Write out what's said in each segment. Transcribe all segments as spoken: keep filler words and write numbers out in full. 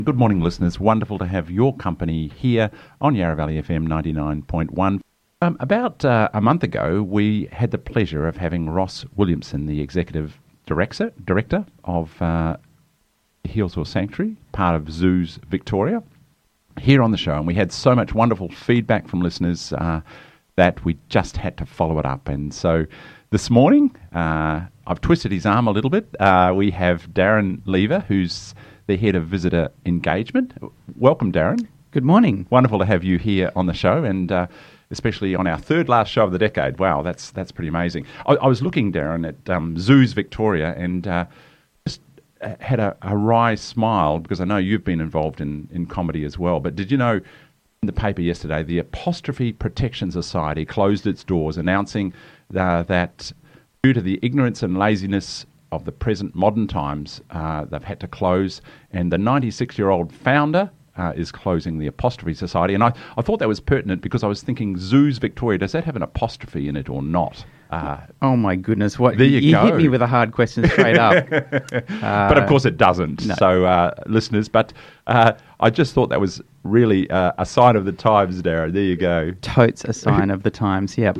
Good morning, listeners. Wonderful to have your company here on Yarra Valley F M ninety-nine point one. Um, about uh, a month ago, we had the pleasure of having Ross Williamson, the Executive Director, director of uh, Healesville Sanctuary, part of Zoos Victoria, here on the show. And we had so much wonderful feedback from listeners uh, that we just had to follow it up. And so this morning, uh, I've twisted his arm a little bit. Uh, we have Darren Lever, who's the Head of Visitor Engagement. Welcome, Darren. Good morning. Wonderful to have you here on the show, and uh, especially on our third last show of the decade. Wow, that's that's pretty amazing. I, I was looking, Darren, at um, Zoos Victoria, and uh, just had a, a wry smile, because I know you've been involved in, in comedy as well. But did you know, in the paper yesterday, the Apostrophe Protection Society closed its doors, announcing uh, that due to the ignorance and laziness of the present modern times, uh, they've had to close, and the ninety-six-year-old founder uh, is closing the Apostrophe Society. And I, I thought that was pertinent because I was thinking, Zoos Victoria, does that have an apostrophe in it or not? Uh, oh my goodness! What there you, you go. hit me with a hard question straight up. uh, but of course it doesn't. No. So, uh, listeners, but uh, I just thought that was really uh, a sign of the times, Darren. There you go. Totes a sign of the times. Yep.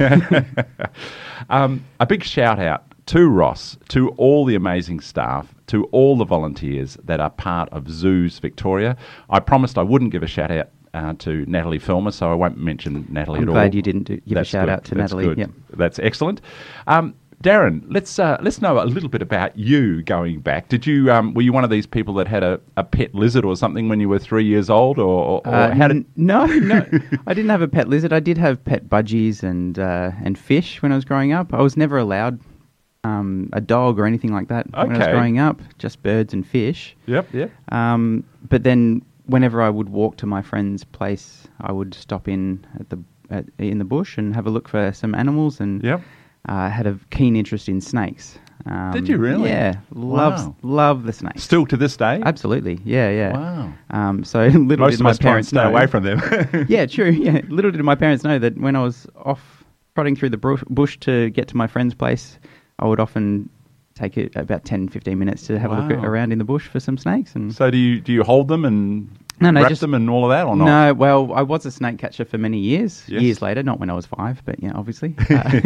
um, a big shout out to Ross, to all the amazing staff, to all the volunteers that are part of Zoos Victoria. I promised I wouldn't give a shout out uh, to Natalie Filmer, so I won't mention Natalie I'm at all. I'm glad you didn't do, give That's a shout good. out to That's Natalie. Good. Yep. That's excellent. Um, Darren, let's uh, let's know a little bit about you going back. Did you um, were you one of these people that had a, a pet lizard or something when you were three years old, or, or Uh, how did? n- no, no, I didn't have a pet lizard. I did have pet budgies and uh, and fish when I was growing up. I was never allowed Um, a dog or anything like that when I was Okay. growing up, just birds and fish. Yep, yep. Um, but then whenever I would walk to my friend's place, I would stop in at the at, in the bush and have a look for some animals, and Yep. uh, had a keen interest in snakes. Um, Did you really? Yeah, love Wow. love the snakes. Still to this day? Absolutely, yeah, yeah. Wow. Um, so little Most did of my us try and parents stay know. away from them. Yeah, true. Yeah, little did my parents know that when I was off trotting through the bru- bush to get to my friend's place, I would often take it about ten, fifteen minutes to have a look at, Wow. around in the bush for some snakes. And So do you do you hold them and No, no, wrap just- them and all of that, or not? No, well, I was a snake catcher for many years. Yes. Years later, not when I was five, but yeah, obviously. Uh,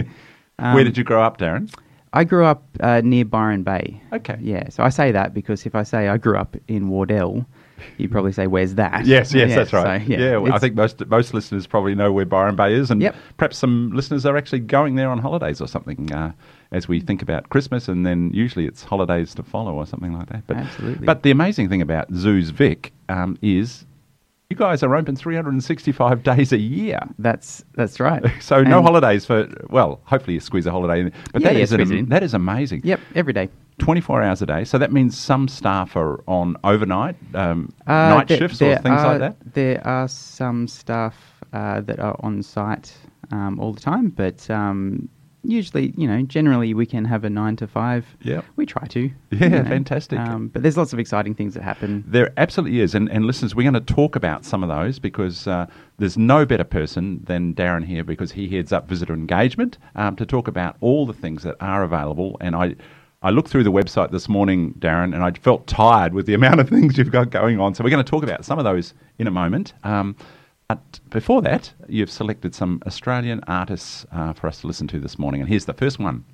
um, Where did you grow up, Darren? I grew up uh, near Byron Bay. Okay. Yeah, so I say that because if I say I grew up in Wardell, you probably say, "Where's that?" Yes, yes, Yeah, that's right. so, yeah, yeah, well, I it's- think most most listeners probably know where Byron Bay is, and Yep. perhaps some listeners are actually going there on holidays or something. Uh, as we think about Christmas, and then usually it's holidays to follow or something like that. But, Absolutely. But the amazing thing about Zoos Vic um, is you guys are open three hundred sixty-five days a year. That's that's right. So no And- holidays for, well, hopefully you squeeze a holiday in. But Yeah, that, yeah, is an, squeeze it in. that is amazing. Yep, every day. twenty-four hours a day. So that means some staff are on overnight, um, Uh, night there- shifts or there things are, like that? There are some staff uh, that are on site um, all the time, but um, usually, you know, generally we can have a nine to five. Yep. We try to. Yeah, you know. fantastic. Um, but there's lots of exciting things that happen. There absolutely is. And, and listeners, we're going to talk about some of those because uh, there's no better person than Darren here, because he heads up visitor engagement um, to talk about all the things that are available. And I, I looked through the website this morning, Darren, and I felt tired with the amount of things you've got going on. So we're going to talk about some of those in a moment. Um, but before that, you've selected some Australian artists uh, for us to listen to this morning. And here's the first one.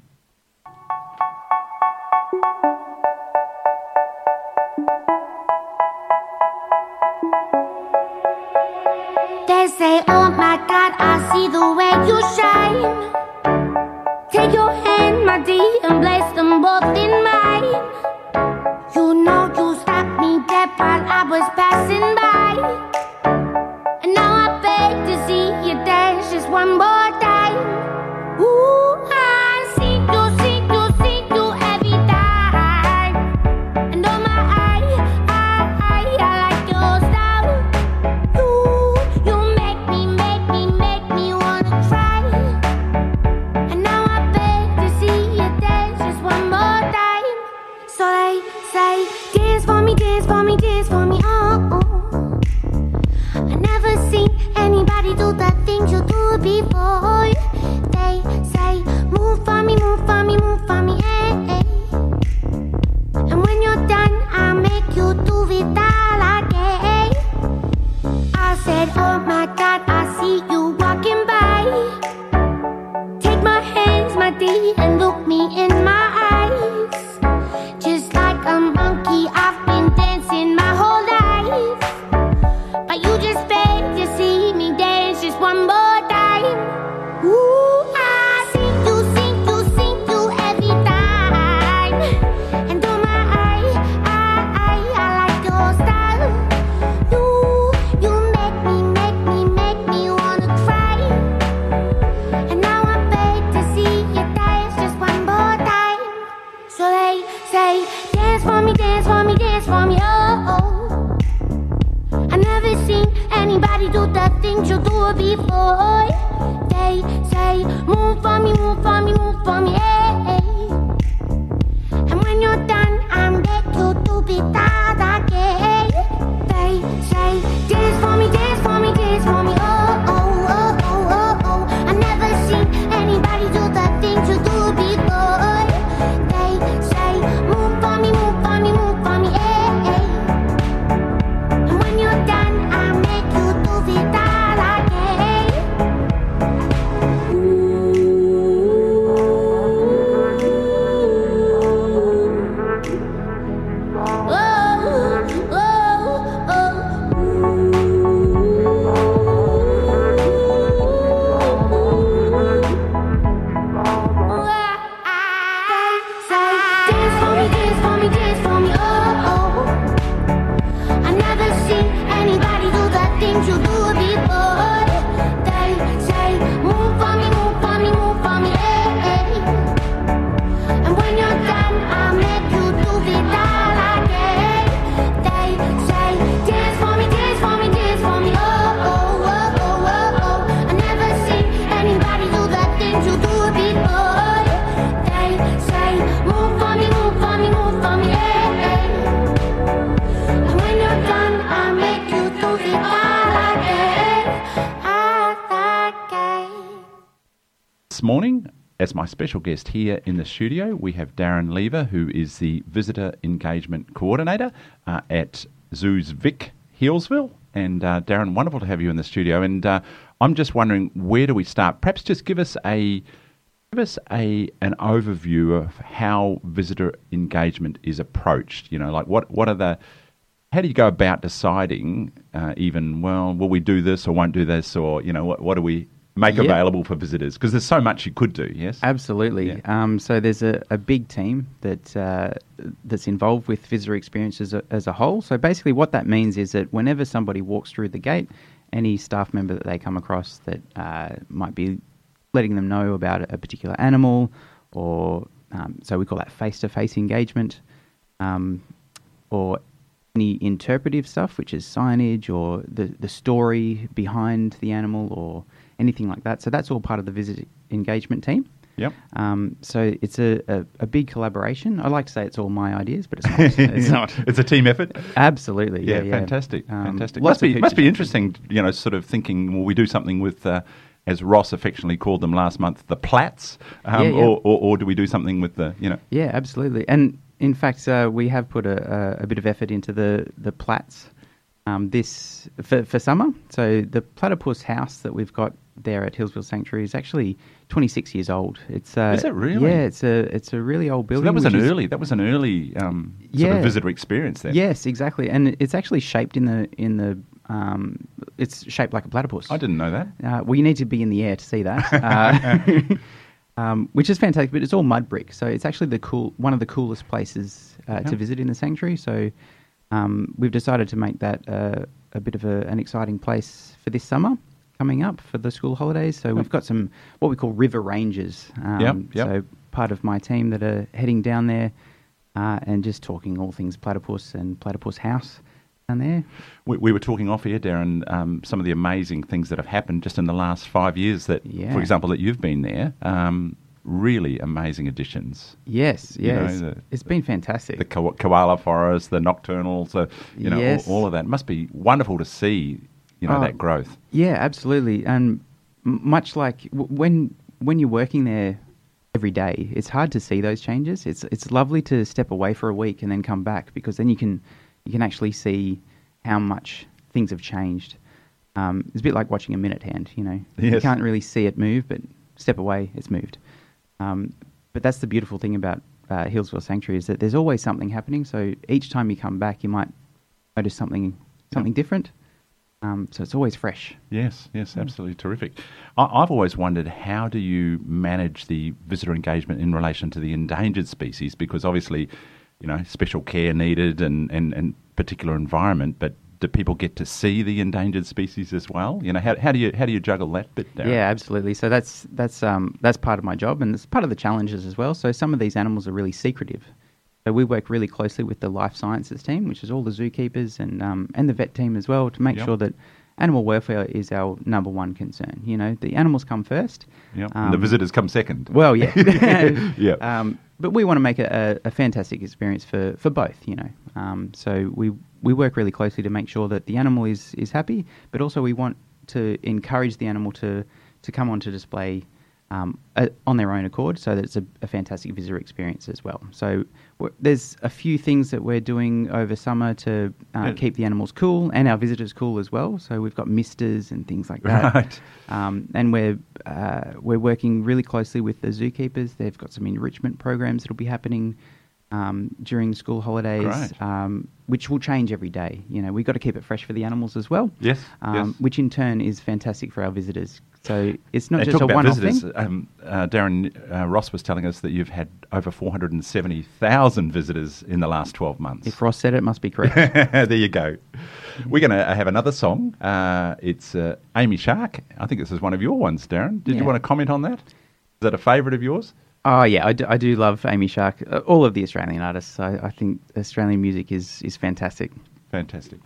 They say, oh my God, I see the way you shine. Take your hand, my dear, and place them both in mine. You know you stopped me dead while I was passing by. And now I beg to see you dance just one more time. Ooh, I see things you do before. They say, move for me, move for me, move for me, hey. And when you're done, I beg you to be that again. They say, dance for me, dance for me, dance for me, oh, oh, oh, oh, oh, oh. I never seen anybody do the things you do before. They say, move for me, move for me, move for me, hey. And when you're done, I make you do it all again. Oh, oh, dance for me, dance for me, dance for me, oh, oh. I never seen anybody do the things you do before. They say, move for me, move for me, move for me, hey. And when you're done, I'll make you do it all again. They say, dance for me, dance for me, dance for me, oh, oh, oh, oh, oh, oh. I never seen anybody do the things you do before. They say, move for me, move for me, move for me, hey. And when you're done, I'll make you do it all again, all again. This morning, as my special guest here in the studio, we have Darren Lever, who is the Visitor Engagement Coordinator uh, at Zoos Vic, Healesville. And uh, Darren, wonderful to have you in the studio. And uh, I'm just wondering, where do we start? Perhaps just give us a give us a an overview of how visitor engagement is approached. You know, like what what are the how do you go about deciding uh, even, well, will we do this or won't do this, or, you know, what, what do we make Yep. available for visitors? Because there's so much you could do, yes? Absolutely. Yeah. Um, so there's a, a big team that uh, that's involved with visitor experience as a, as a whole. So basically what that means is that whenever somebody walks through the gate, any staff member that they come across that uh, might be letting them know about a particular animal, or um, so we call that face-to-face engagement, um, or any interpretive stuff, which is signage or the, the story behind the animal or anything like that. So that's all part of the visit engagement team. Yep. Um, so it's a, a, a big collaboration. I like to say it's all my ideas, but it's not. It's not. It's a team effort. Absolutely. Yeah, Yeah, yeah. fantastic, Um, fantastic. lots Must be of must be features. interesting, you know, sort of thinking, well, we do something with, uh, as Ross affectionately called them last month, the plats, um, Yeah, yeah. Or, or or do we do something with the, you know? Yeah, absolutely. And in fact, uh, we have put a, a, a bit of effort into the the plats um, this for, for summer. So the platypus house that we've got there at Healesville Sanctuary is actually twenty-six years old. It's uh, Is it really? Yeah, it's a it's a really old So building. that was an which is- early that was an early um, sort Yeah. of visitor experience there. Yes, exactly, and it's actually shaped in the in the. Um, it's shaped like a platypus. I didn't know that. Uh, well, you need to be in the air to see that, uh, um, which is fantastic. But it's all mud brick, so it's actually the cool one of the coolest places uh, Yeah. to visit in the sanctuary. So um, we've decided to make that uh, a bit of a, an exciting place for this summer coming up for the school holidays. So we've got some what we call river rangers. Um, Yep, yep. So part of my team that are heading down there uh, and just talking all things platypus and platypus house down there. We, we were talking off here, Darren, um, some of the amazing things that have happened just in the last five years that, Yeah. for example, that you've been there. Um, really amazing additions. Yes, You know, yes, the- it's been fantastic. The ko- koala forest, the nocturnals, uh, you know, Yes. all, all of that. It must be wonderful to see, you know, Oh, that growth. Yeah, absolutely. And m- much like w- when when you're working there every day, it's hard to see those changes. It's it's lovely to step away for a week and then come back, because then you can you can actually see how much things have changed. Um, it's a bit like watching a minute hand. You know, you Yes. can't really see it move, but step away, it's moved. Um, but that's the beautiful thing about uh, Healesville Sanctuary, is that there's always something happening. So each time you come back, you might notice something something different. Um, so it's always fresh. Yes, yes, absolutely terrific. I, I've always wondered, how do you manage the visitor engagement in relation to the endangered species? Because obviously, you know, special care needed and, and, and particular environment, but do people get to see the endangered species as well? You know, how, how do you how do you juggle that bit, Darren? Yeah, absolutely. So that's that's um, that's part of my job, and it's part of the challenges as well. So some of these animals are really secretive. So we work really closely with the life sciences team, which is all the zookeepers and um, and the vet team as well, to make Yep. sure that animal welfare is our number one concern. You know, the animals come first. Yep. Um, and the visitors come second. Well, yeah. Yeah. Um, but we want to make it a, a fantastic experience for, for both, you know. Um, so we we work really closely to make sure that the animal is, is happy, but also we want to encourage the animal to, to come onto display um, uh, on their own accord, so that it's a, a fantastic visitor experience as well. So w- there's a few things that we're doing over summer to uh, Yeah. keep the animals cool and our visitors cool as well. So we've got misters and things like that. Right. Um, and we're uh, we're working really closely with the zookeepers. They've got some enrichment programs that'll be happening um, during school holidays, Great. um, which will change every day. You know, we've got to keep it fresh for the animals as well. Yes, um, yes. Which in turn is fantastic for our visitors. So it's not Now, just talk a about one-off visitors. thing. Um, uh, Darren uh, Ross was telling us that you've had over four hundred seventy thousand visitors in the last twelve months. If Ross said it, it must be correct. There you go. We're going to have another song. Uh, it's uh, Amy Shark. I think this is one of your ones, Darren. Did Yeah. you want to comment on that? Is that a favourite of yours? Oh yeah, I do, I do love Amy Shark. Uh, all of the Australian artists. I, I think Australian music is is fantastic. Fantastic.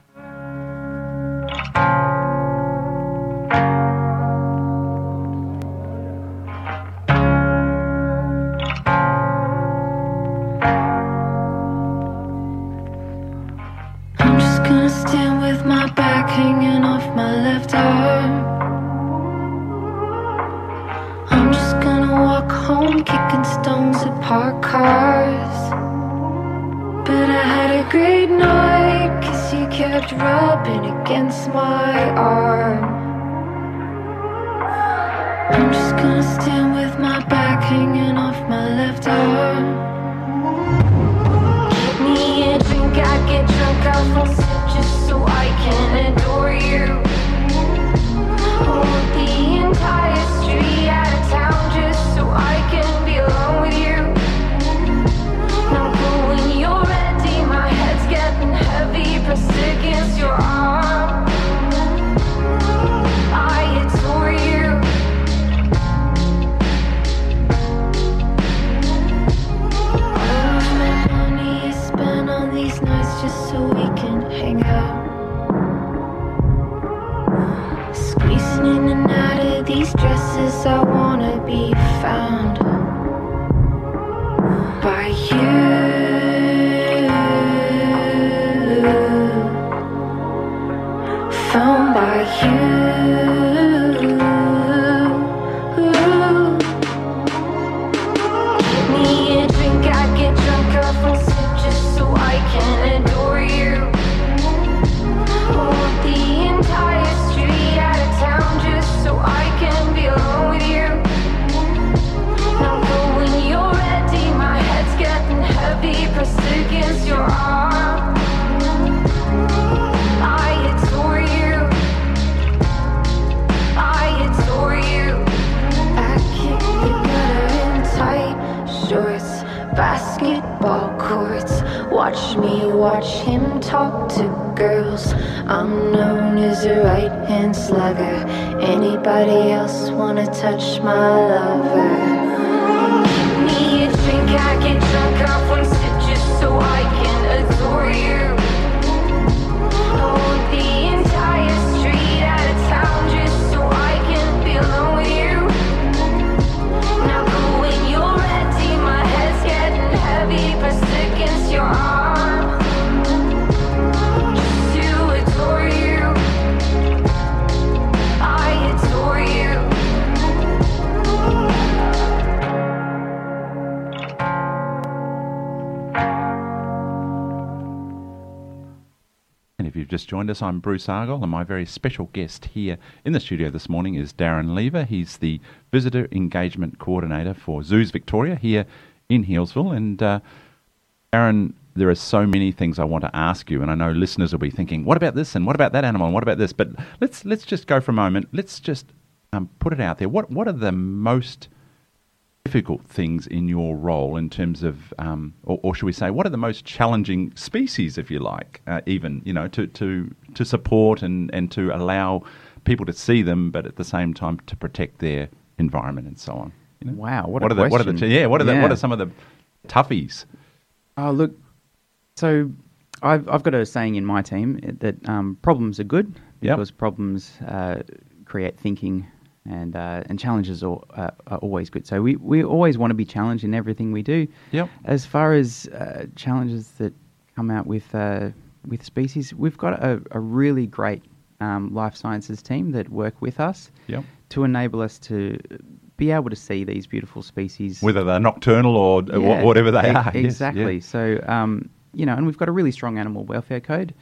I'm just gonna stand with my back hanging off my left arm. I'm just gonna walk home kicking stones at parked cars. But I had a great night, cause you kept rubbing against my arm. I'm just gonna stand with my back hanging off my left arm. Give me a drink, I get drunk, I won't sip just so I can adore you. Want the entire street out of town just so I can be alone with you. Now go when you're ready, my head's getting heavy, pressed against your arm. I adore you. All of my money is spent on these nights just so we can hang out. Squeezing in and out of these dresses, I wanna be found by you. Found by you. Give me a drink, I get drunk, I won't sip just so I can adore you. Want the entire street out of town just so I can be alone with you. Now go when you're ready, my head's getting heavy, pressed against your arm. I adore you. I adore you. I kick the gutter in tight shorts, basketball courts. Watch me watch him talk to girls. I'm known as a right-hand slugger. Anybody else wanna touch my lover? Give me a drink, I get drunk, I won't sip just so I can adore you. I want the entire street out of town just so I can be alone with you. Now go when you're ready, my head's getting heavy, pressed against your arm. Just to adore you. I adore you. And if you've just joined us, I'm Bruce Argyle, and my very special guest here in the studio this morning is Darren Lever. He's the Visitor Engagement Coordinator for Zoos Victoria here in Healesville. And uh, Darren, there are so many things I want to ask you, and I know listeners will be thinking, what about this, and what about that animal, and what about this? But let's let's just go for a moment. Let's just um, put it out there. What what are the most difficult things in your role in terms of, um, or, or should we say, what are the most challenging species, if you like, uh, even, you know, to, to, to support and, and to allow people to see them, but at the same time to protect their environment and so on? You know? Wow, what, What a are the, what are question. the, yeah, what are the, Yeah. what are some of the toughies? Oh, look, so I've, I've got a saying in my team that um, problems are good, Yep. because problems uh, create thinking, and uh, and challenges are, uh, are always good. So we, we always want to be challenged in everything we do. Yep. As far as uh, challenges that come out with uh, with species, we've got a, a really great um, life sciences team that work with us Yep. to enable us to be able to see these beautiful species. Whether they're nocturnal or uh, Yeah, wh- whatever they e- are. Yes, Exactly. yeah. So, um, you know, and we've got a really strong animal welfare code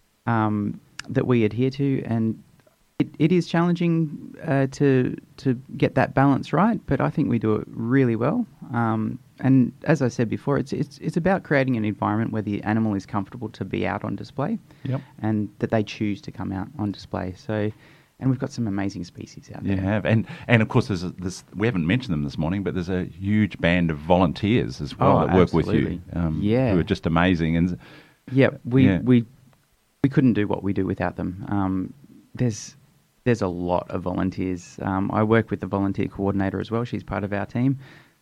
um, that we adhere to, and it, it is challenging uh, to to get that balance right, but I think we do it really well. Um, and as I said before, it's it's it's about creating an environment where the animal is comfortable to be out on display, Yep. and that they choose to come out on display. So, and we've got some amazing species out there. You have, and and of course, there's a, this. We haven't mentioned them this morning, but there's a huge band of volunteers as well Oh, that work with absolutely. you. Um, Yeah. who are just amazing. And Yeah, we Yeah. we we couldn't do what we do without them. Um, there's there's a lot of volunteers. Um, I work with the volunteer coordinator as well. She's part of our team.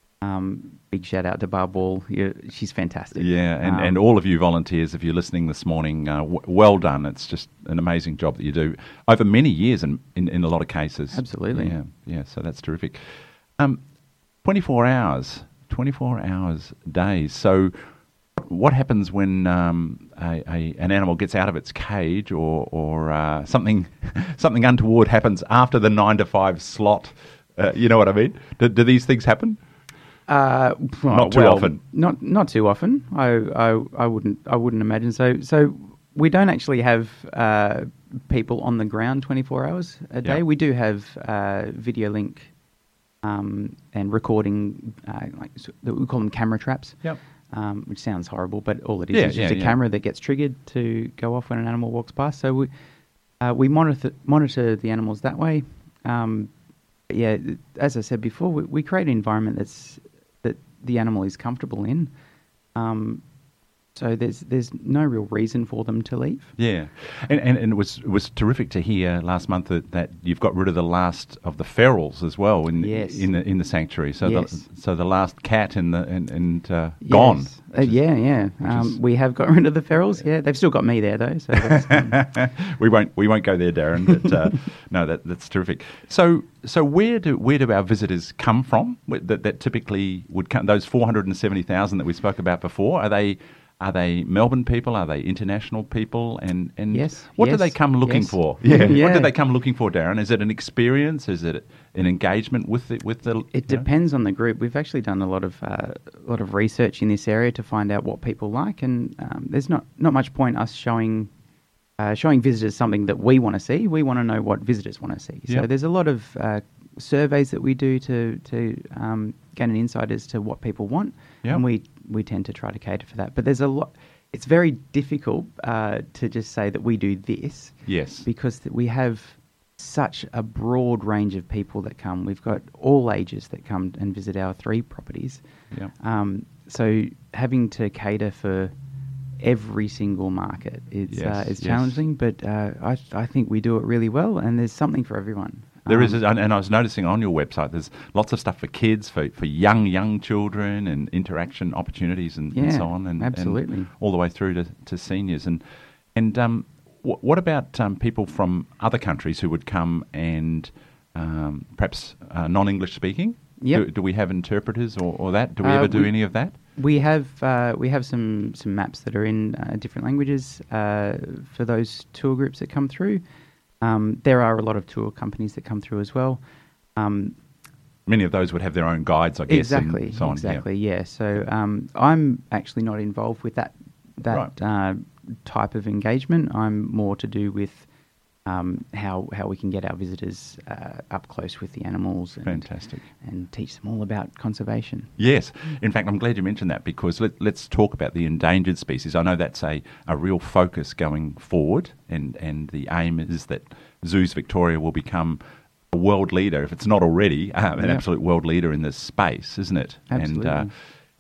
Um, big shout out to Barb Wall. Yeah, she's fantastic. yeah, and, Um, and all of you volunteers, if you're listening this morning, uh, w- well done. It's just an amazing job that you do over many years, in in, in a lot of cases. Absolutely. Yeah, yeah. So that's terrific. Um, twenty-four hours, twenty-four hours days. So. What happens when um, a, a, an animal gets out of its cage, or, or uh, something something untoward happens after the nine to five slot? Uh, you know what I mean? Do, do these things happen? Uh, well, Not too well, often. Not not too often. I, I I wouldn't I wouldn't imagine so. So we don't actually have uh, people on the ground twenty-four hours a day. Yeah. We do have uh, video link um, and recording, uh, like so- we call them camera traps. Yep. Um, which sounds horrible, but all it is Yeah, is just yeah, a yeah. camera that gets triggered to go off when an animal walks past. So we uh, we monitor monitor the animals that way. Um, but yeah, as I said before, we, we create an environment that's that the animal is comfortable in. Um, so there's there's no real reason for them to leave. Yeah, and, and, and it was it was terrific to hear last month that, that you've got rid of the last of the ferals as well in Yes. in the in the sanctuary. So Yes. the so the last cat and the and, and uh, gone. Yes. Uh, yeah, yeah. Um, is- we have got rid of the ferals. Yeah, they've still got me there though. So that's, um, we won't we won't go there, Darren. But uh, no, that that's terrific. So so where do where do our visitors come from? Wh- That that typically would come. Those four hundred and seventy thousand that we spoke about before. Are they are they Melbourne people? Are they international people? And and Yes, what do yes, they come looking yes. for? Yeah. What Yeah. do they come looking for, Darren? Is it an experience? Is it an engagement with the with the? It you know? depends on the group. We've actually done a lot of uh, a lot of research in this area to find out what people like, and um, there's not, not much point us showing uh, showing visitors something that we want to see. We want to know what visitors want to see. So Yep. there's a lot of uh, surveys that we do to to um, gain an insight as to what people want, Yep. and we we tend to try to cater for that. But there's a lot. It's very difficult uh, to just say that we do this. Yes. Because th- we have such a broad range of people that come. We've got all ages that come and visit our three properties. Yeah. Um, so having to cater for every single market is Yes, uh, is yes. challenging, but uh, I I think we do it really well, and there's something for everyone. There is, Um, and and I was noticing on your website, there's lots of stuff for kids, for, for young young children, and interaction opportunities, and, and Yeah, so on, and absolutely. and all the way through to, to seniors. And and um, wh- what about um, people from other countries who would come and um, perhaps uh, non-English speaking? Yep. Do, do we have interpreters or, or that? Do we Uh, ever do we- any of that? We have uh, we have some, some maps that are in uh, different languages uh, for those tour groups that come through. Um, there are a lot of tour companies that come through as well. Um, Many of those would have their own guides, I guess. exactly, and so on. yeah. exactly, yeah. So um, I'm actually not involved with that that Right. uh, type of engagement. I'm more to do with um, how how we can get our visitors uh, up close with the animals and, Fantastic. and teach them all about conservation. Yes. In fact, I'm glad you mentioned that, because let, let's talk about the endangered species. I know that's a, a real focus going forward, and, and the aim is that Zoos Victoria will become a world leader, if it's not already, uh, an Yeah. absolute world leader in this space, isn't it? Absolutely. And uh,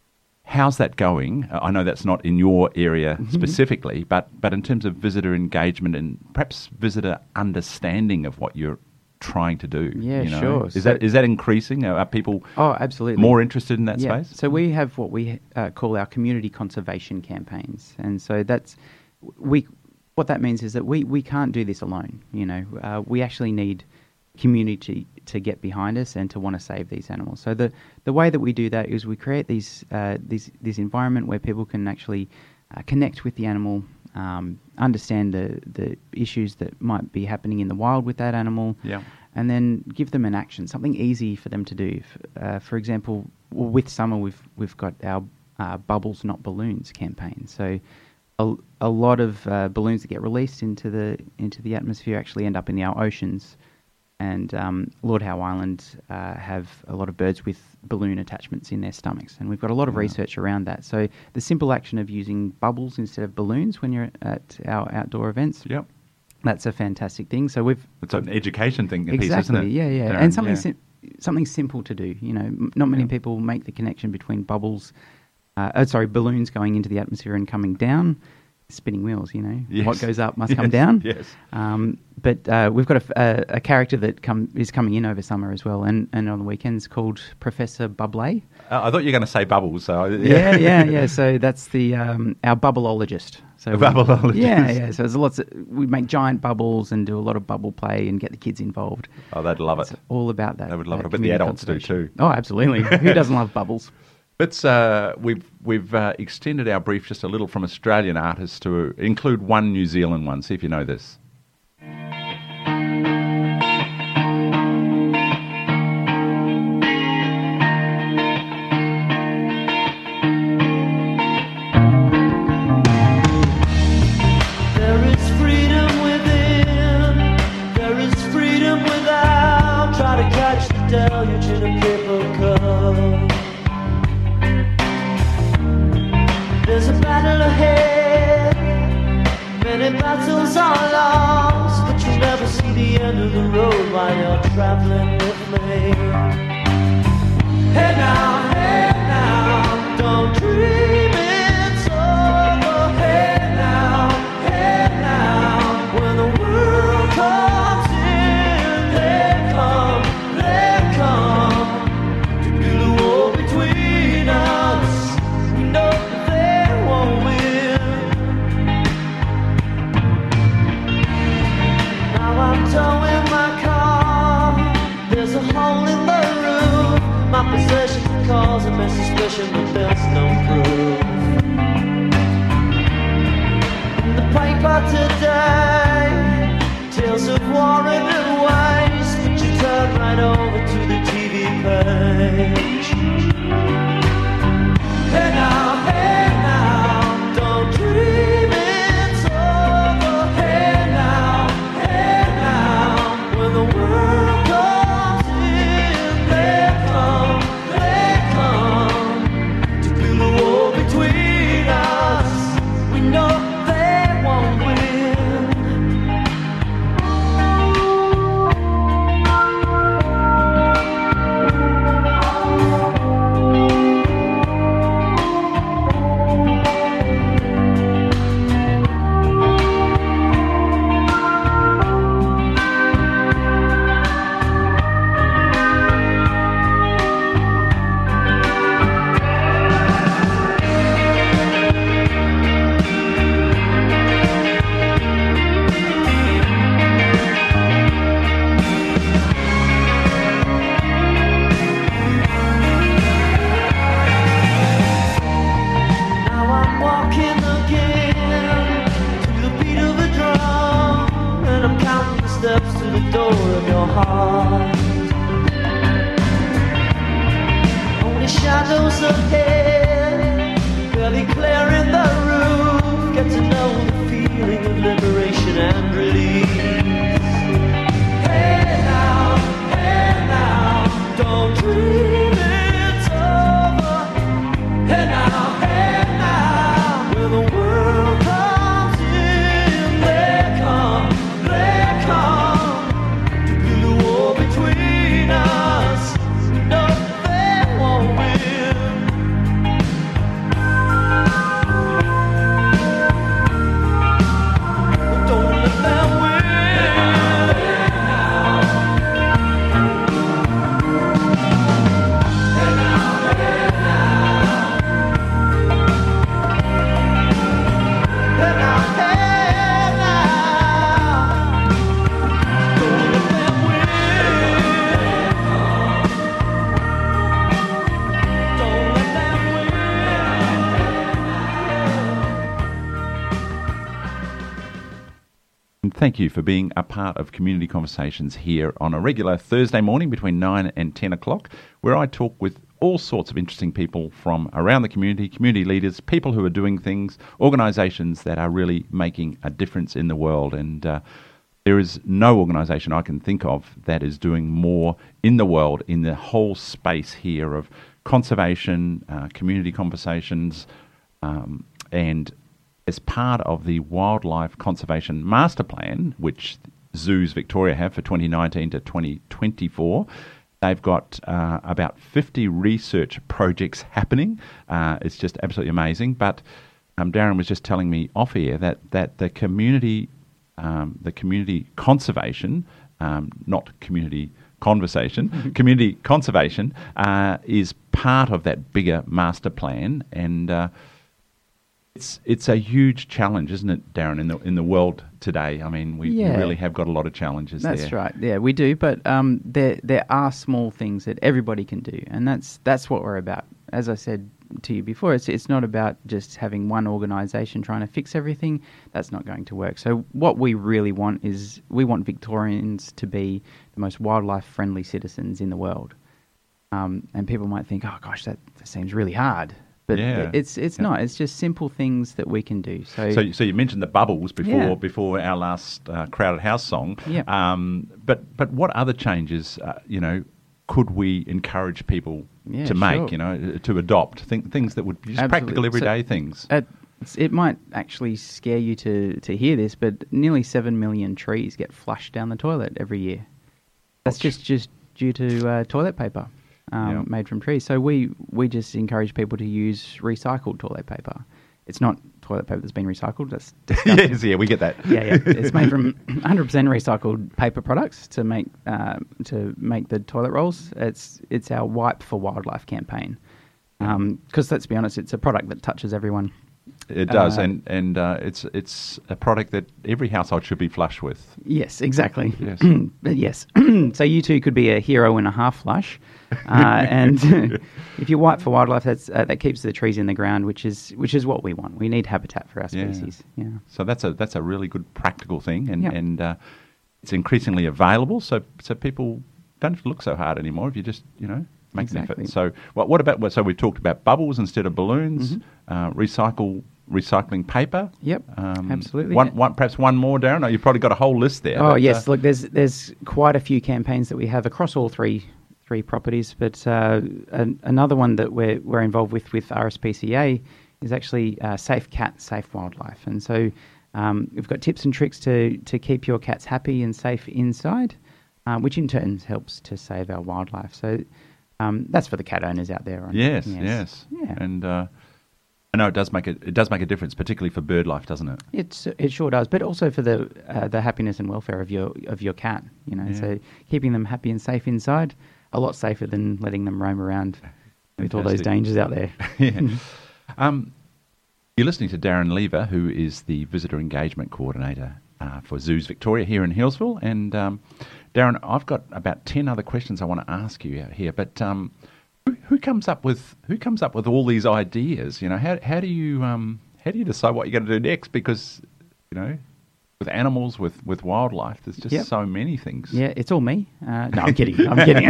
how's that going? Uh, I know that's not in your area Mm-hmm. specifically, but, but in terms of visitor engagement and perhaps visitor understanding of what you're trying to do. Yeah, you know? sure. Is So- that is that increasing? Are, are people Oh, absolutely. more interested in that Yeah. space? So we have what we uh, call our community conservation campaigns, and so that's we what that means is that we, we can't do this alone. You know, uh, we actually need community to get behind us and to want to save these animals. So the, the way that we do that is we create these uh, these this environment where people can actually uh, connect with the animal, um, understand the the issues that might be happening in the wild with that animal, Yeah. and then give them an action, something easy for them to do. Uh, for example, well, with summer we've we've got our uh, Bubbles Not Balloons campaign. So a, a lot of uh, balloons that get released into the into the atmosphere actually end up in our oceans. And um, Lord Howe Island uh, have a lot of birds with balloon attachments in their stomachs. And we've got a lot of Yeah. research around that. So the simple action of using bubbles instead of balloons when you're at our outdoor events, Yep. that's a fantastic thing. So we've... It's an education thing, a piece, Exactly, isn't it? yeah, yeah. Darren? And something Yeah. sim- something simple to do. You know, m- not many Yeah. people make the connection between bubbles, uh, oh, sorry, balloons going into the atmosphere and coming down. Spinning wheels, you know. Yes. What goes up must Yes, come down. yes. Um, but uh, we've got a, a, a character that come is coming in over summer as well, and, and on the weekends called Professor Bubbly. Uh, I thought you were going to say bubbles. So Yeah, yeah, yeah. So that's the um, our bubbleologist. So A we- bubbleologist. Yeah, yeah. So there's lots of, we make giant bubbles and do a lot of bubble play and get the kids involved. Oh, they'd love it. It's all about that. They would love that it. I bet the community adults do conservation. too. Oh, absolutely. Who doesn't love bubbles? Let's uh, we've we've uh, extended our brief just a little from Australian artists to include one New Zealand one. See if you know this. There is freedom within, there is freedom without. Try to catch the deluge in a paper cup. There's a battle ahead, many battles are lost, but you'll never see the end of the road while you're traveling with me. Hey now, hey now, don't dream it's over. Hey now, hey now, when the world comes in, they come, they come to build a wall between us. We know that they won't win. Now I'm towing my car. There's a hole in the roof. My possessions are causing me suspicion, but there's no proof. In the paper today, tales of war and waste, but you turn right over to the T V page. Hey now, hey now, don't dream it's over. Hey now, hey now, when the world comes in, they come, they come to build a wall between us. We know they won't win. Now I'm walking again to the beat of a drum, and I'm counting the steps to the door of your heart. Only shadows ahead, barely clearing the roof. Get to know the feeling of liberation and release. Hey now, hey now, don't dream it's over. Hey now, hey now, when the world comes in, they come, they come to build a wall between us. No, they won't win. thank you for being a part of Community Conversations here on a regular Thursday morning between nine and ten o'clock, where I talk with all sorts of interesting people from around the community, community leaders, people who are doing things, organisations that are really making a difference in the world. And uh, there is no organisation I can think of that is doing more in the world in the whole space here of conservation, uh, community conversations, um, and as part of the Wildlife Conservation Master Plan, which Zoos Victoria have for twenty nineteen to twenty twenty-four, they've got uh, about fifty research projects happening. Uh, it's just absolutely amazing. But um, Darren was just telling me off air that that the community, um, the community conservation, um, not community conversation, mm-hmm. community conservation uh, is part of that bigger master plan, and uh, it's it's a huge challenge, isn't it, Darren, in the in the world today? I mean, we, Yeah. we really have got a lot of challenges there. That's right. Yeah, we do. But um, there there are small things that everybody can do, and that's that's what we're about. As I said to you before, it's it's not about just having one organisation trying to fix everything. That's not going to work. So what we really want is we want Victorians to be the most wildlife-friendly citizens in the world. Um, and people might think, oh gosh, that, that seems really hard. But Yeah. it's it's Yeah. not. It's just simple things that we can do. So, So, so you mentioned the bubbles before Yeah. before our last uh, Crowded House song. Yeah. Um, but but what other changes, uh, you know, could we encourage people Yeah, to make? sure. You know, to adopt Think, things that would be just Absolutely. practical everyday So- things. Uh, it's- it might actually scare you to, to hear this, but nearly seven million trees get flushed down the toilet every year. That's Ouch. just, just due to uh, toilet paper um, Yeah. made from trees. So we, we just encourage people to use recycled toilet paper. It's not toilet paper that's been recycled. That's disgusting. Yes, yeah, we get that. yeah, yeah. It's made from one hundred percent recycled paper products to make uh, to make the toilet rolls. It's it's our Wipe for Wildlife campaign. Because let's be honest, it's a product that touches everyone. It does, Uh, and and uh, it's it's a product that every household should be flush with. Yes, exactly. Yes. But yes. So you two could be a hero and a half flush. Uh, and if you wipe for wildlife, that's uh, that keeps the trees in the ground, which is which is what we want. We need habitat for our Yeah. species. Yeah. So that's a that's a really good practical thing, and Yeah. and uh, it's increasingly available. So so people don't have to look so hard anymore if you just you know make an Exactly. effort. So what what about so we've talked about bubbles instead of balloons, Mm-hmm. uh, recycle recycling paper. Yep, Um, absolutely. One, one perhaps one more, Darren. Oh, you've probably got a whole list there. Oh but, yes, uh, look, there's there's quite a few campaigns that we have across all three three properties, but uh, an, another one that we're we're involved with with R S P C A is actually uh, Safe Cat, Safe Wildlife, and so um, we've got tips and tricks to to keep your cats happy and safe inside, uh, which in turn helps to save our wildlife. So um, that's for the cat owners out there. Yes, yes, Yeah. and. Uh, I know it does make a, it does make a difference, particularly for bird life, doesn't it? It's it sure does, but also for the uh, the happiness and welfare of your of your cat. You know, Yeah. so keeping them happy and safe inside, a lot safer than letting them roam around with all those Fantastic. dangers out there. yeah. Um, you're listening to Darren Lever, who is the Visitor Engagement Coordinator uh, for Zoos Victoria here in Hillsville. And um, Darren, I've got about ten other questions I want to ask you out here, but um, who, who comes up with who comes up with all these ideas? You know, how how do you um, how do you decide what you're going to do next? Because you know, with animals, with, with wildlife, there's just Yep. so many things. Yeah, it's all me. Uh, no, I'm kidding. I'm kidding.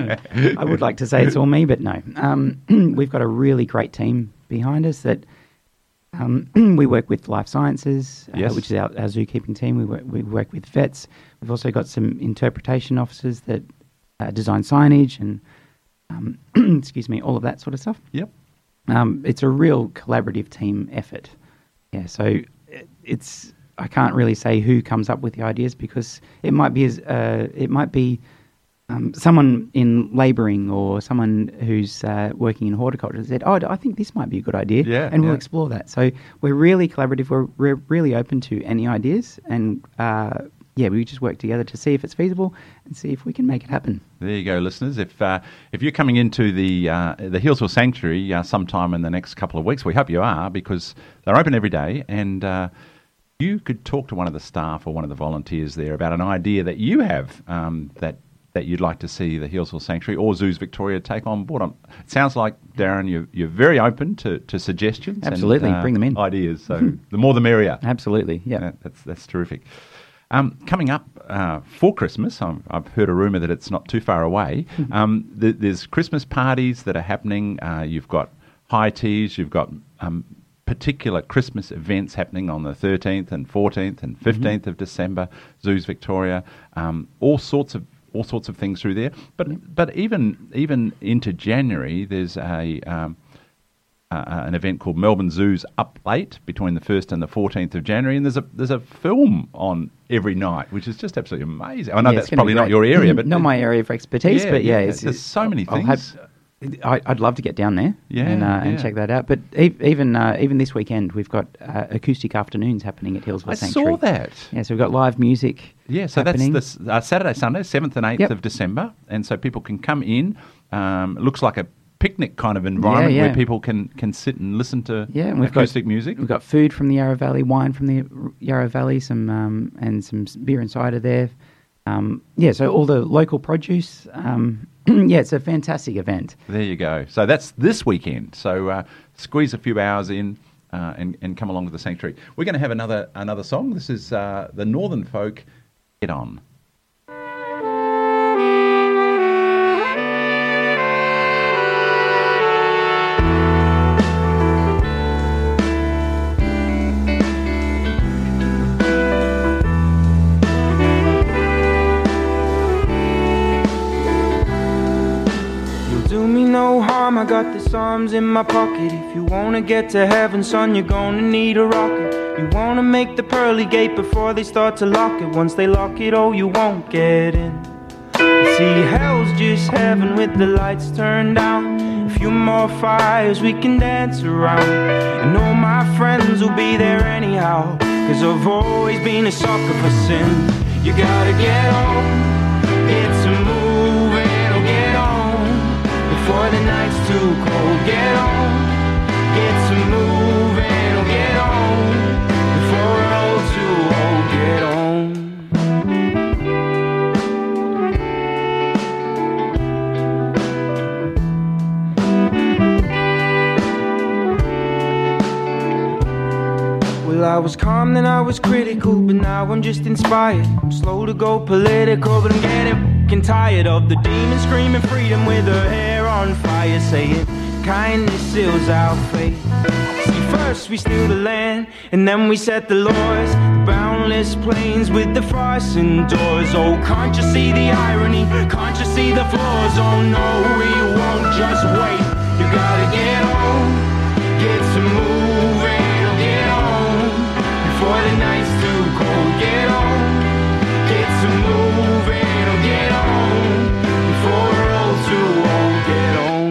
I would like to say it's all me, but no. Um, we've got a really great team behind us that um, we work with life sciences, uh, Yes. which is our, our zookeeping team. We work, we work with vets. We've also got some interpretation officers that uh, design signage and, um, excuse me, all of that sort of stuff. Yep. Um, it's a real collaborative team effort. Yeah, so it- it's I can't really say who comes up with the ideas because it might be as uh, it might be um, someone in labouring or someone who's uh, working in horticulture said, "Oh, I think this might be a good idea," Yeah, and we'll yeah. explore that. So we're really collaborative. We're, we're really open to any ideas, and uh, yeah, we just work together to see if it's feasible and see if we can make it happen. There you go, listeners. If uh, if you're coming into the uh, the Hillsville Sanctuary uh, sometime in the next couple of weeks, we hope you are because they're open every day, and uh, you could talk to one of the staff or one of the volunteers there about an idea that you have um, that that you'd like to see the Hillsville Sanctuary or Zoos Victoria take on board. Um, It sounds like, Darren, you're, you're very open to, to suggestions. Absolutely. and, uh, Bring them in. Ideas. So the more the merrier. Absolutely, yeah. Yeah, that's that's terrific. Um, coming up uh, for Christmas, I'm, I've heard a rumour that it's not too far away. um, th- there's Christmas parties that are happening. Uh, you've got high teas. You've got um, particular Christmas events happening on the thirteenth and fourteenth and fifteenth mm-hmm. of December. Zoos Victoria, um, all sorts of all sorts of things through there. But yep. but even even into January, there's a um, Uh, an event called Melbourne Zoos Up Late between the first and the fourteenth of January, and there's a there's a film on every night, which is just absolutely amazing. I know yeah, that's probably not your area, but not my area of expertise. Yeah, but yeah, yeah it's, there's so many I'll things. Have, I, I'd love to get down there yeah, and, uh, yeah. and check that out. But e- even uh, even this weekend, we've got uh, acoustic afternoons happening at Hillsville I Sanctuary. saw that. Yeah, so we've got live music. Yeah, so happening. that's this uh, Saturday, Sunday, seventh and eighth Yep. of December, and so people can come in. Um, it looks like a picnic kind of environment yeah, yeah. where people can, can sit and listen to yeah, and we've acoustic got, music. We've got food from the Yarra Valley, wine from the Yarra Valley, some um, and some beer and cider there. Um, yeah, so all the local produce. Um, yeah, it's a fantastic event. There you go. So that's this weekend. So uh, squeeze a few hours in uh, and, and come along to the sanctuary. We're going to have another another song. This is uh, the Northern Folk, Get On. I got the Psalms in my pocket. If you wanna get to heaven, son, you're gonna need a rocket. You wanna make the pearly gate before they start to lock it. Once they lock it, oh, you won't get in. You see, hell's just heaven with the lights turned down. A few more fires we can dance around, and all my friends will be there anyhow, 'cause I've always been a sucker for sin. You gotta get on, get to moving, or get on before the night's too cold. Get on, get to moving, or get on before we're all too old. Get on. Well, I was calm, then I was critical, but now I'm just inspired. I'm slow to go political, but I'm getting f***ing tired of the demon screaming freedom with her hair on fire, saying kindness seals our fate. See, first we steal the land, and then we set the laws. Boundless plains with the frost indoors. Oh, can't you see the irony? Can't you see the flaws? Oh no, we won't just wait. You gotta get on, get to moving, or get on before the night's too cold. Get on, get to moving, or get on before we're all too old. Get on.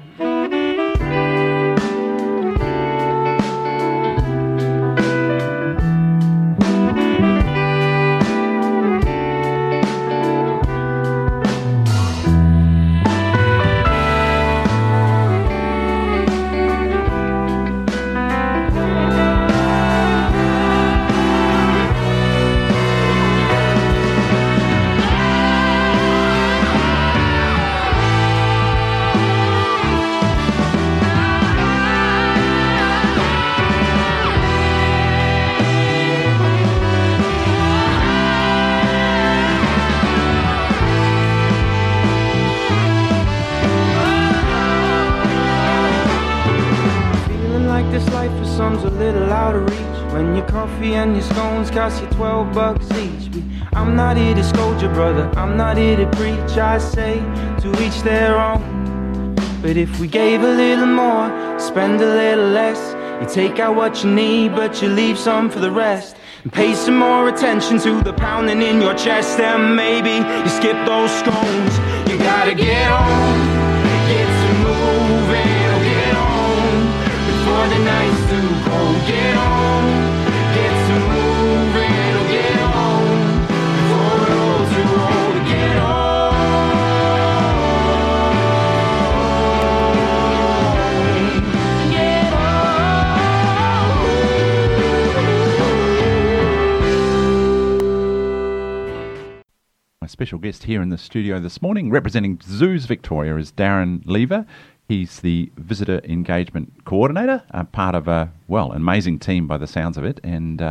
And your stones cost you twelve bucks each. I'm not here to scold you, brother, I'm not here to preach. I say to each their own. But if we gave a little more, spend a little less, you take out what you need, but you leave some for the rest, and pay some more attention to the pounding in your chest. And maybe you skip those scones. You gotta get on, get to moving, or get on before the night's too cold. Get on, get to moving, or get on before we're all too old to get on. Get on. My special guest here in the studio this morning, representing Zoos Victoria, is Darren Lever. He's the Visitor Engagement Coordinator, a part of a, well, an amazing team by the sounds of it. And uh,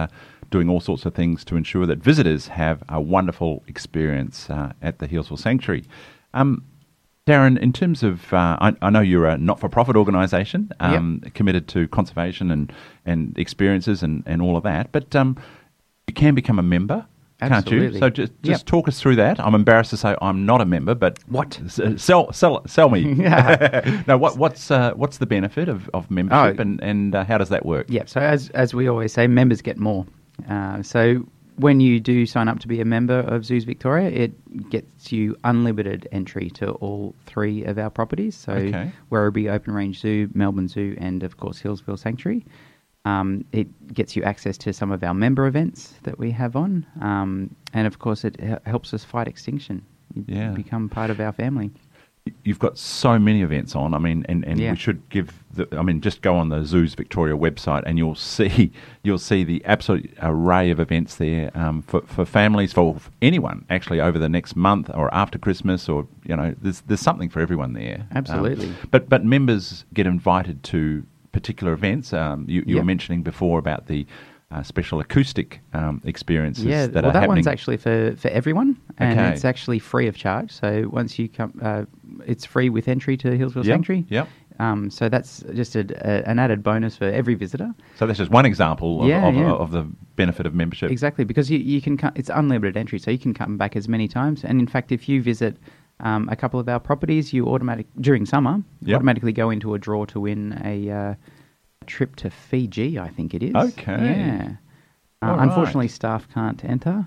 doing all sorts of things to ensure that visitors have a wonderful experience uh, at the Healesville Sanctuary. Um, Darren, in terms of, uh, I, I know you're a not-for-profit organisation um, yep. committed to conservation and, and experiences and, and all of that, but um, you can become a member, Absolutely. can't you? So just, just yep. talk us through that. I'm embarrassed to say I'm not a member, but what? S- sell, sell, sell me. no, what, what's uh, what's the benefit of, of membership, oh, and and uh, how does that work? Yeah. So as as we always say, members get more. Uh, so when you do sign up to be a member of Zoos Victoria, it gets you unlimited entry to all three of our properties. So okay. Werribee Open Range Zoo, Melbourne Zoo, and of course Healesville Sanctuary. Um, it gets you access to some of our member events that we have on, um, and of course it h- helps us fight extinction. You yeah. become part of our family. You've got so many events on. I mean, and, and yeah. we should give. The, I mean, just go on the Zoos Victoria website, and you'll see you'll see the absolute array of events there um, for for families, for anyone actually over the next month or after Christmas, or you know, there's there's something for everyone there. Absolutely. Um, but but members get invited to particular events. Um, you you yep. were mentioning before about the Uh, special acoustic um, experiences yeah, that well, are that happening. one's actually for, for everyone, and Okay. it's actually free of charge. So once you come, uh, it's free with entry to Healesville Yep, Sanctuary. Yep. Um, so that's just a, a, an added bonus for every visitor. So that's just one example of, Yeah, of, yeah. of the benefit of membership. Exactly, because you, you can co- it's unlimited entry, so you can come back as many times. And in fact, if you visit um, a couple of our properties, you automatic during summer Yep. automatically go into a draw to win a uh, trip to Fiji. I think it is. Okay. Yeah. Uh, All right. unfortunately, staff can't enter.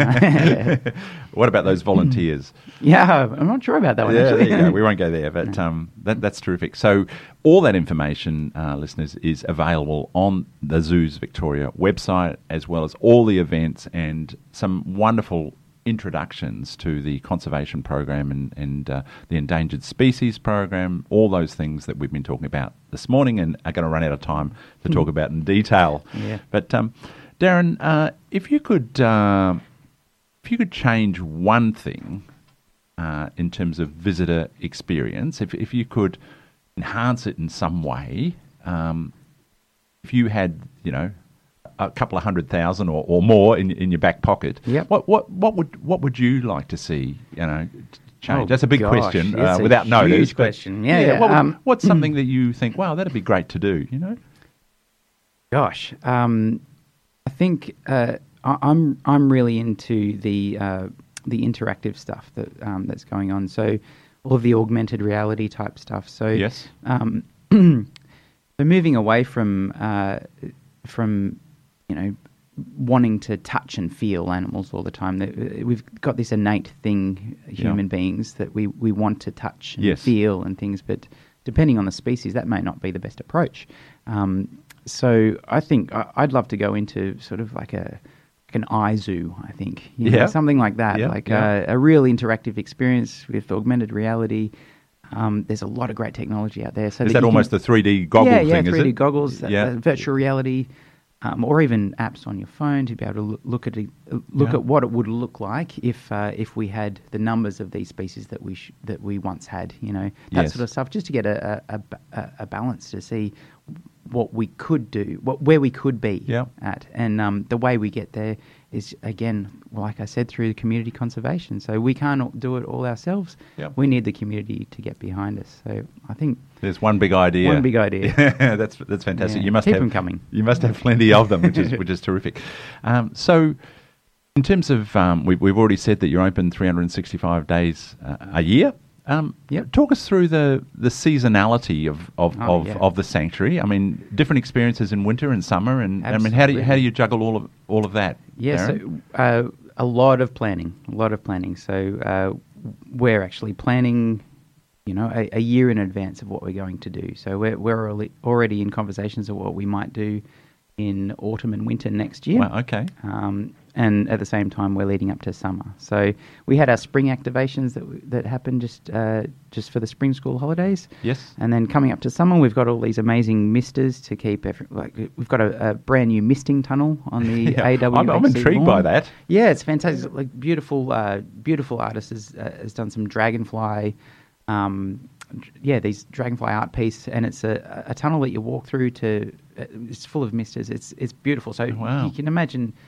Uh, What about those volunteers? yeah, I'm not sure about that one. Yeah, actually. there you go. We won't go there, but um, that, that's terrific. So all that information, uh, listeners, is available on the Zoos Victoria website, as well as all the events and some wonderful introductions to the conservation program and, and uh, the endangered species program, all those things that we've been talking about this morning and are going to run out of time to talk about in detail. Yeah. But um, Darren, uh, if you could, uh, if you could change one thing uh, in terms of visitor experience, if if you could enhance it in some way, um, if you had, you know, a couple of hundred thousand or, or more in in your back pocket, Yep. what what what would what would you like to see, you know, change? Oh, That's a big gosh, question it's uh, a without notice. huge but- question. Yeah, yeah, what would- um, what's something that you think, wow, that'd be great to do, you know? Gosh, um, I think uh, I, I'm I'm really into the uh, the interactive stuff that um, that's going on. So all of the augmented reality type stuff. So Yes. um, so moving away from uh, from you know wanting to touch and feel animals all the time. That- We've got this innate thing, human beings, that we, we want to touch and Yes. feel and things, but depending on the species, that may not be the best approach. Um, so I think I, I'd love to go into sort of like a like an eye zoo, I think. You know, Yeah. something like that, Yeah, like yeah. A, a real interactive experience with augmented reality. Um, there's a lot of great technology out there. So Is that that you almost can, the three D goggle yeah, thing, yeah, is three D it? goggles, uh, Yeah. uh, virtual reality, um, or even apps on your phone to be able to loo- look at it, uh, look Yeah. at what it would look like if uh, if we had the numbers of these species that we sh- that we once had. You know, that Yes. sort of stuff, just to get a, a, a ba- a, a balance to see what we could do, what where we could be Yeah. at, and um, the way we get there is, again, like I said, through community conservation. So we can't do it all ourselves. Yep. We need the community to get behind us. So I think There's one big idea. One big idea. that's that's fantastic. Yeah. You must Keep have 'em coming. You must have plenty of them, which is which is terrific. Um, so, in terms of, um, we've we've already said that you're open three hundred sixty-five days uh, a year. Um, Yep. Talk us through the, the seasonality of of, Oh, of, yeah. of the sanctuary. I mean, different experiences in winter and summer, and I mean, how do you, how do Absolutely. you juggle all of all of that? Yeah, Darren? so uh, a lot of planning, a lot of planning. So uh, we're actually planning, you know, a, a year in advance of what we're going to do. So we're we're already- already in conversations of what we might do in autumn and winter next year. Wow, okay. Um, and at the same time, we're leading up to summer. So we had our spring activations that w- that happened just uh, just for the spring school holidays. Yes. And then coming up to summer, we've got all these amazing misters to keep every, like we've got a, a brand new misting tunnel on the Yeah, A W. I'm, I'm intrigued by that. Yeah, it's fantastic. Like beautiful, uh, beautiful artist has, uh, has done some dragonfly. Um, dr- yeah, these dragonfly art piece, and it's a, a tunnel that you walk through to. Uh, it's full of misters. It's it's beautiful. So Wow. you can imagine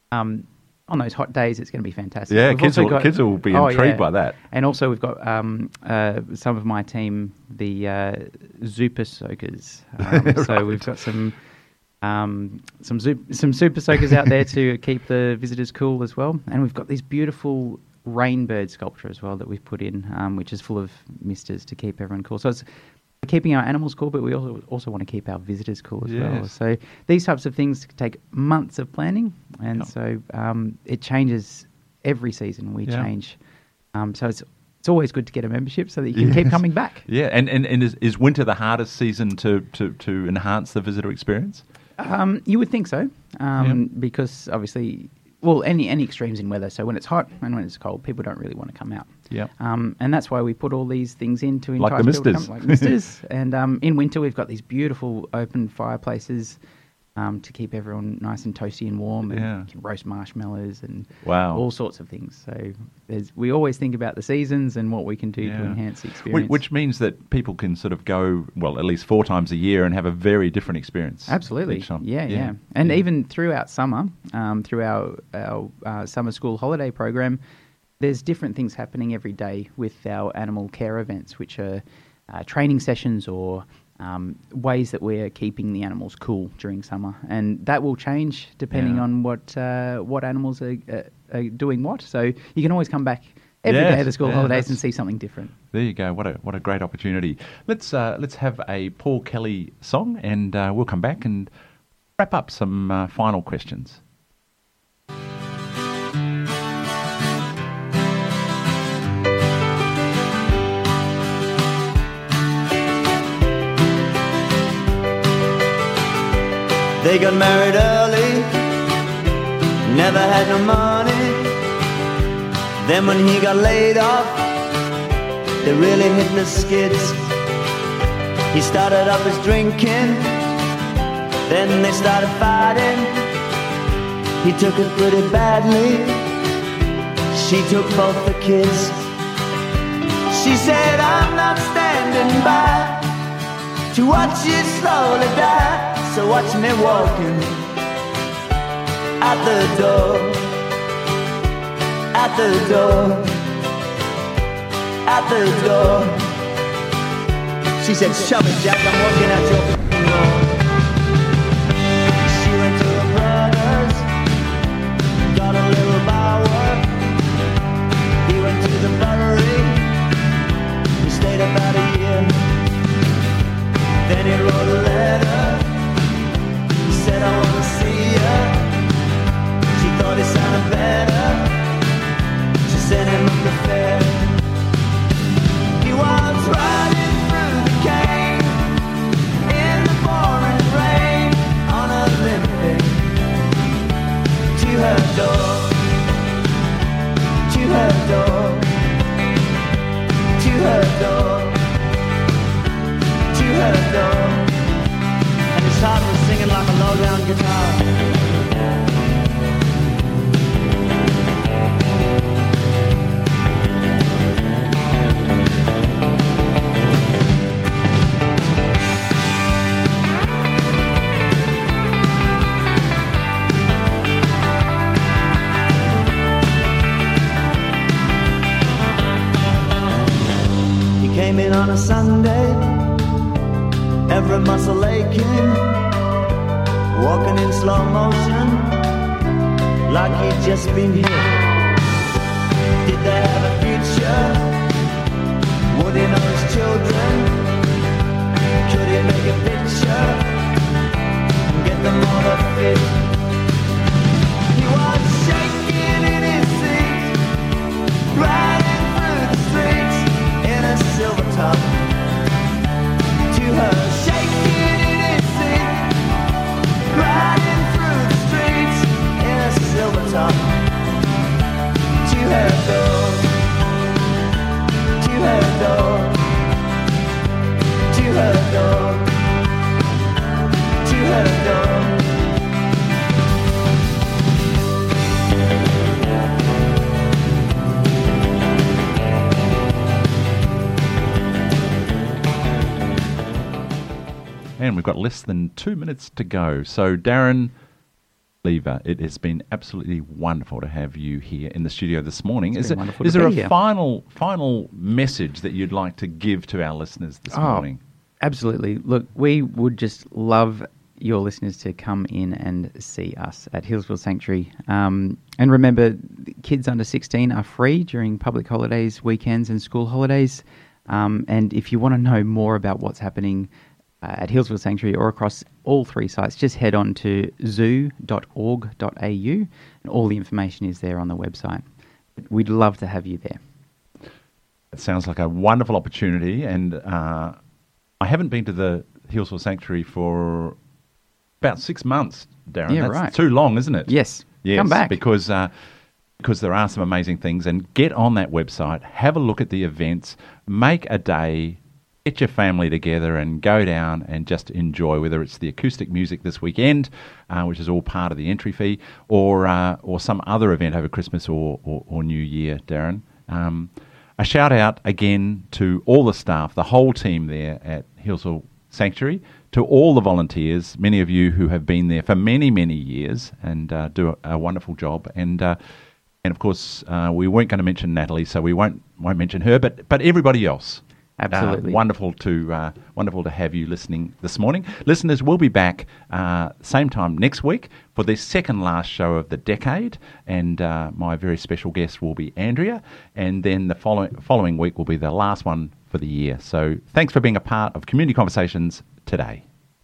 um, on those hot days, it's going to be fantastic. Yeah, We've kids also will, kids will be oh, intrigued yeah. by that. And also we've got um, uh, some of my team, the uh, Super Soakers. Um, Right. So we've got some um, some zoop- some Super Soakers out there to keep the visitors cool as well. And we've got this beautiful rainbird sculpture as well that we've put in, um, which is full of misters to keep everyone cool. So it's keeping our animals cool, but we also also want to keep our visitors cool as well. Yes. So these types of things take months of planning, and Yeah. so um, it changes every season. We Yeah. change, um, so it's it's always good to get a membership so that you can keep Yes. coming back. Yeah, and, and, and is, is winter the hardest season to, to, to enhance the visitor experience? Um, you would think so, um, because obviously, well, any any extremes in weather. So when it's hot and when it's cold, people don't really want to come out. Yeah. Um, and that's why we put all these things in to Like entice the people to misters. come, like misters. And um, in winter, we've got these beautiful open fireplaces um, to keep everyone nice and toasty and warm, and Yeah. you can roast marshmallows and Wow. all sorts of things. So there's, we always think about the seasons and what we can do to Yeah. enhance the Wh- experience. Which means that people can sort of go, well, at least four times a year and have a very different experience. Absolutely. each time. Yeah, yeah, And Yeah. even throughout summer, um, through our, our uh, summer school holiday program, there's different things happening every day with our animal care events, which are uh, training sessions or um, ways that we're keeping the animals cool during summer. And that will change depending Yeah. on what uh, what animals are, uh, are doing what. So you can always come back every Yes, day of the school yeah, holidays and that's- see something different. There you go. What a what a great opportunity. Let's uh, let's have a Paul Kelly song, and uh, we'll come back and wrap up some uh, final questions. They got married early, never had no money. Then when he got laid off, they really hit the skids. He started up his drinking, then they started fighting. He took it pretty badly, she took both the kids. She said, I'm not standing by to watch you slowly die. So watch me walking out the door, out the door, out the door. She said, shove it, Jack, I'm walking out your f***ing door. She went to her brother's, got a little bower. He went to the Bowery, he stayed about a year. Then he wrote a letter, said I wanna see ya. She thought he sounded better. She sent him up the fair. He was riding through the cane in the pouring rain on a limping to her door, to her door, to her door, to her door. His heart was singing like a low-down guitar. He came in on a Sunday, every muscle aching, walking in slow motion, like he'd just been hit. Did they have a future? Would he know his children? Could he make a picture and get them all to fit? He was shaking in his seat, riding through the streets in a silver top. To her, shaking in his seat, riding through the streets in a silver top. To her door, to her door, to her door, to her door. And we've got less than two minutes to go. So, Darren, Lever, it has been absolutely wonderful to have you here in the studio this morning. It's Is, been there, wonderful is to there a be here. final final message that you'd like to give to our listeners this Oh, morning? Absolutely. Look, we would just love your listeners to come in and see us at Hillsville Sanctuary. Um, and remember, kids under sixteen are free during public holidays, weekends and school holidays. Um, and if you want to know more about what's happening uh, at Hillsville Sanctuary or across all three sites, just head on to zoo dot org dot a u and all the information is there on the website. We'd love to have you there. It sounds like a wonderful opportunity, and uh, I haven't been to the Hillsville Sanctuary for about six months, Darren. Yeah, That's right. too long, isn't it? Yes. Yes, Come back. because uh, because there are some amazing things. And get on that website, have a look at the events, make a day, get your family together and go down and just enjoy, whether it's the acoustic music this weekend, uh, which is all part of the entry fee, or uh, or some other event over Christmas or, or, or New Year, Darren. Um, a shout out again to all the staff, the whole team there at Hillsville Sanctuary, to all the volunteers, many of you who have been there for many, many years and uh, do a, a wonderful job. And uh, and of course, uh, we weren't going to mention Natalie, so we won't won't mention her, but but everybody else. Absolutely. Uh, wonderful to uh, wonderful to have you listening this morning. Listeners, we'll be back uh, same time next week for the second last show of the decade, and uh, my very special guest will be Andrea, and then the following following week will be the last one for the year. So thanks for being a part of Community Conversations today.